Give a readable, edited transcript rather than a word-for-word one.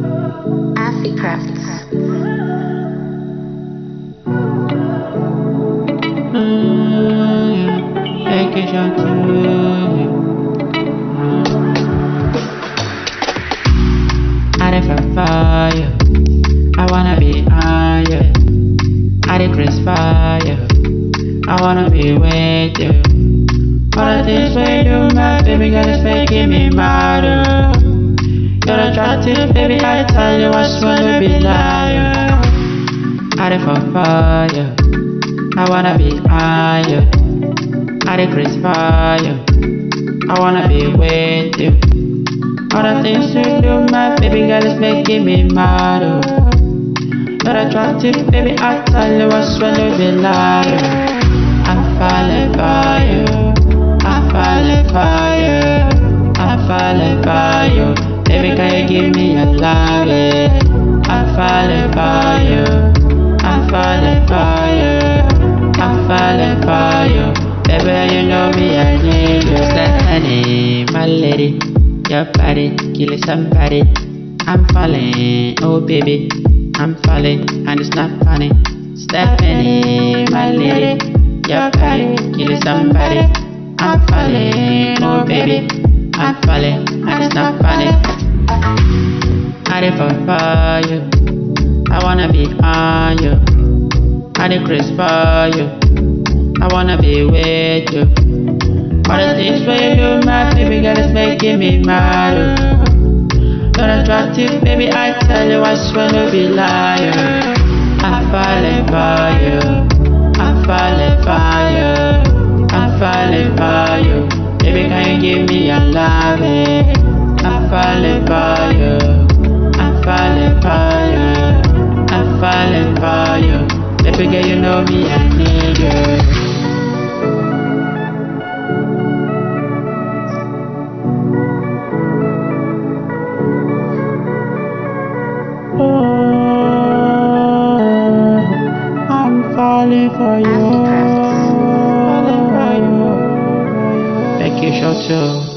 Africrafts. Vacation too. I dey for fire. I wanna be higher. I dey craze fire. I wanna be with you. All the things we do, my baby girl is making me mad. You're attractive, baby, I tell you, I swear to be liar. I dey for fire. I wanna be higher. I dey craze fire. I wanna be with you. All the things you do, my baby girl is making me mad. You're attractive, baby, I tell you, I swear to be liar. I'm falling for you. I'm falling for you. I'm falling for you. Baby, can you give me a love? I'm falling for you. I'm falling for you. I'm falling for you. Baby, you know me, I need you. Stephanie, my lady, your body, killing somebody. I'm falling, oh baby, I'm falling, and it's not funny. Stephanie, my lady, your body, killing somebody. I'm falling, oh baby, I'm falling, and it's not funny. I dey for fire, I wanna be on you. I dey craze for you, I wanna be with you. All the things we do, my baby girl is making me mad. You're attractive, baby, I tell you, I swear to be liar. I'm falling for you, I'm falling for you, I'm falling for you. Baby, can you give me your love? I'm falling for you, I'm falling for you, I'm falling for you. Baby girl, you know me, I need you. I'm falling for you. Africrafts. Thank you, Shoto.